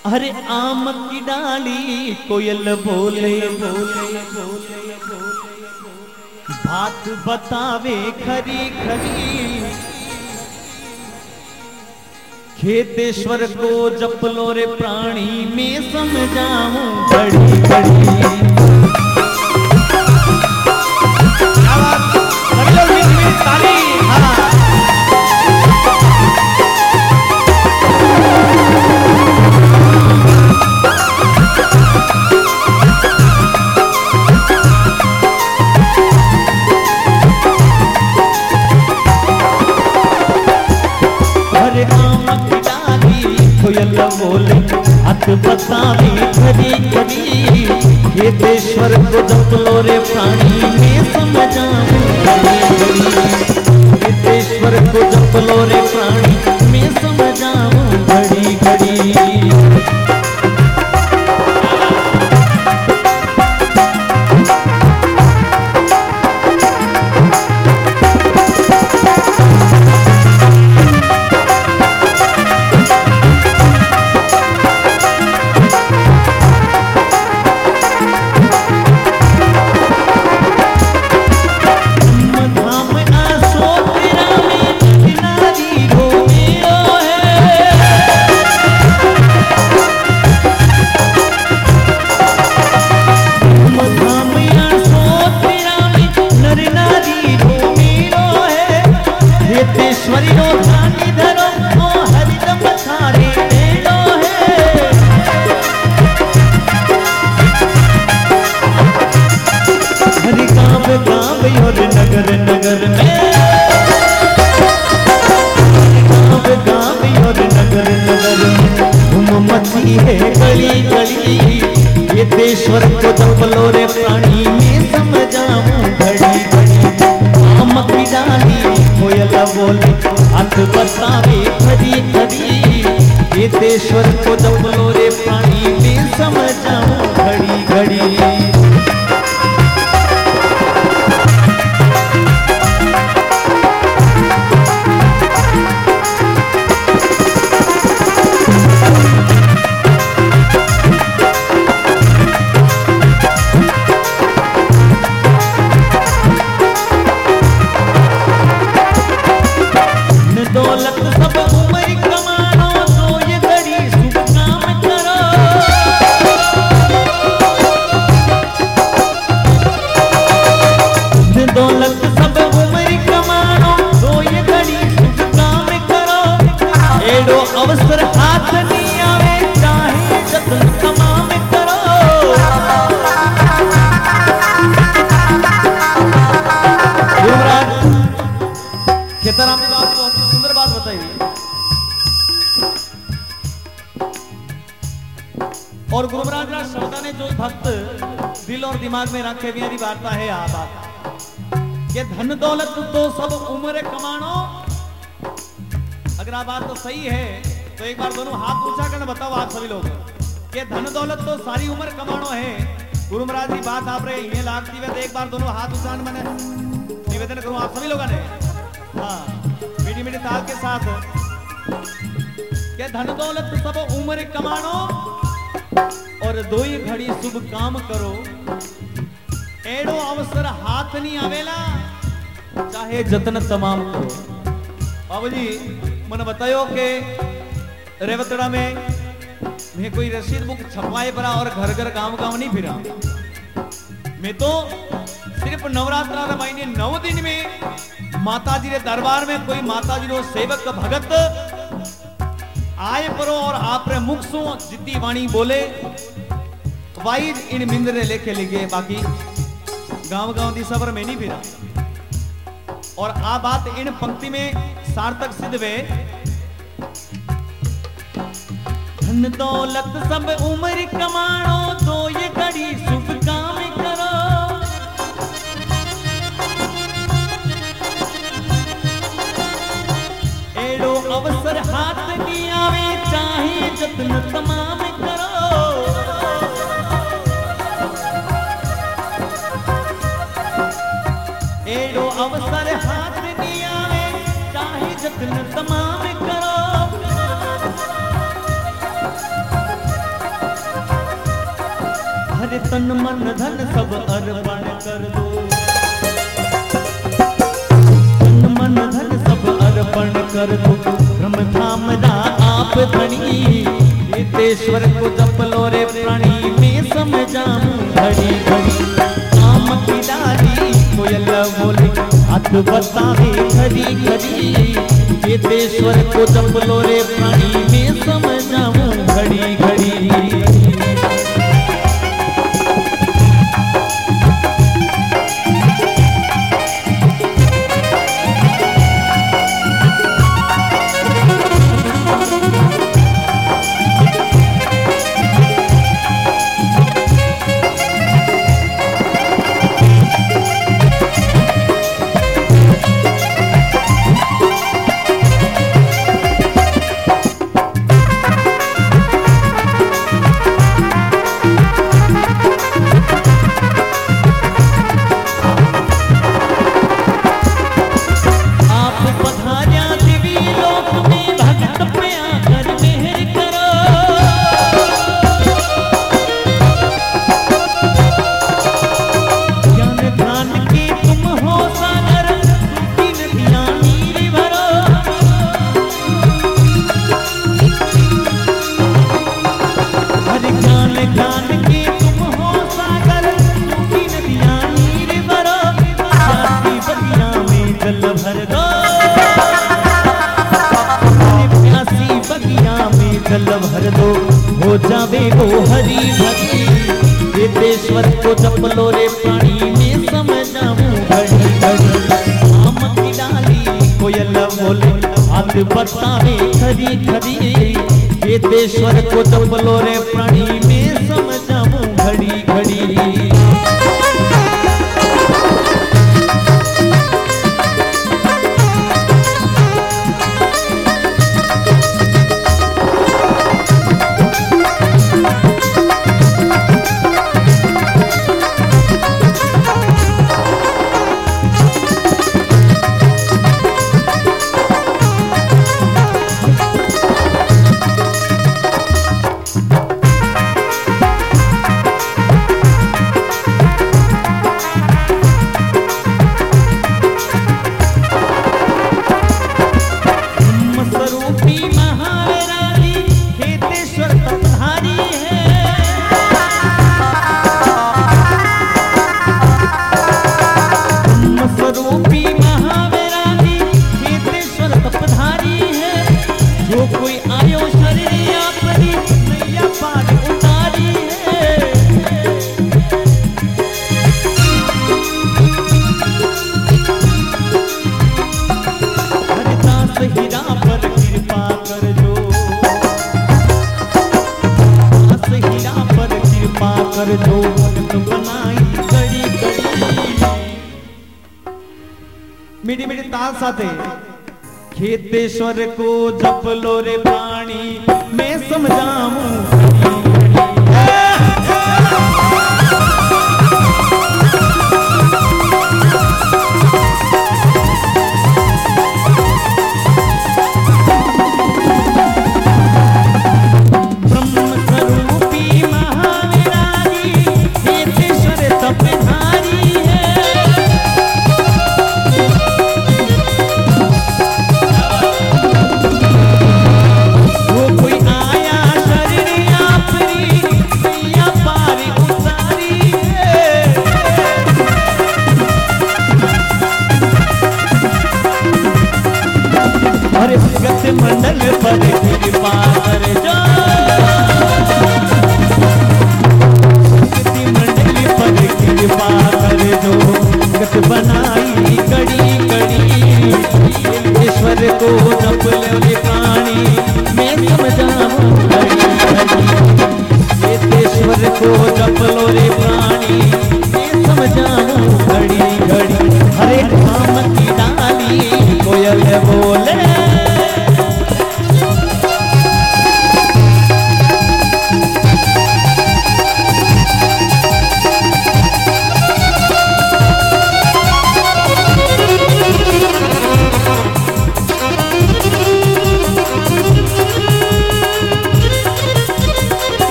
अरे आम की डाली कोयल बोले बोले बोले बात बतावे खरी खरी। खेतेश्वर को जपलो रे प्राणी में समझाऊं बड़ी बड़ी। कोयल बोले बात बतावे खरी खरी। खेतेश्वर को जपलो रे प्राणी में समझाऊं बड़ी बड़ी। खेतेश्वर को जपलो रे प्राणी में समझाऊं बड़ी बड़ी। खेतेश्वर को जपलो रे प्राणी में समझाऊं बड़ी बड़ी। आम की डाली कोयल बोले बात बतावे खरी खरी। खेतेश्वर को जपलो रे प्राणी में समझाऊं घड़ी घड़ी। अवसर हाथ नहीं आवे चाहे जतन तमाम करो। युवराज खेताराम ने बात बहुत सुंदर बात बताई और गुरु महाराज शब्दा ने जो भक्त दिल और दिमाग में रखे हुए वार्ता है आ बात ये धन दौलत तो सब उम्र कमानो। अगर आप बात तो सही है तो एक बार दोनों हाथ ऊंचा करना बताओ आप सभी लोग कि धन दौलत तो सारी उम्र कमानो है। गुरु महाराज की बात आप रहे ये लागती है तो एक बार दोनों हाथ ऊंचा मैंने निवेदन करूं आप सभी लोगों ने। हाँ मीठी मीठी ताल के साथ कि धन दौलत सब उम्र कमानो और दो ही घड़ी शुभ काम करो। एड़ो अवसर हाथ नहीं आवेला चाहे जतन तमाम करो। बाबू जी मैंने बतायो कि रेवतड़ा में मैं कोई रसीद बुक छपवाए पड़ा और घर घर गांव गांव नहीं फिरा। मैं तो सिर्फ नवरात्रा रे महीने 9 दिन में माताजी रे दरबार में कोई माताजी रो सेवक भगत आए परो और आप रे मुख सु जितनी वाणी बोले वाई इन मिंदरे लेके लिखे। बाकी गांव गांव दी सबर में नहीं फिरा और आ बात इन पंक्ति में सार्थक सिद्ध वे। धन दौलत सब उम्र कमानो तो ये घड़ी शुभ काम करो। एड़ो अवसर हाथ नहीं आवे चाहे जतन तमाम करो। एड़ो अवसर हाथ नहीं आवे चाहे जतन तमाम करो। अरे तन मन धन सब अर्पण कर दो, तन मन धन सब अर्पण कर दो। ब्रह्म धाम दा आप धनी, केतेश्वर को जप लो रे प्राणी, मैं समझाऊं घड़ी घड़ी। आम की डाली कोयल बोले, हाथ बतावे घड़ी घड़ी, केतेश्वर को जप लो रे प्राणी, मैं समझाऊं घड़ी घड़ी। जल भर दो हो जावे वो हरी भरी, केतेश्वर को जप लो रे प्राणी, में समझाऊं घड़ी घड़ी। आम की डाली कोयल बोले, हाथ बतावे खरी खरी, केतेश्वर को जप लो रे प्राणी, में समझाऊं घड़ी घड़ी। कर दो भक्त बनाई कड़ी कड़ी। मीठी मीठी ताल साथे खेतेश्वर को जप लो रे प्राणी, मैं समझाऊं कोई आया शरीर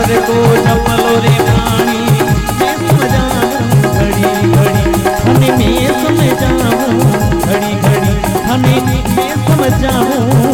हर को जपलो रे प्राणी मैं समझाऊं घड़ी घड़ी हमें मैं समझाऊं घड़ी घड़ी हमें मैं समझाऊं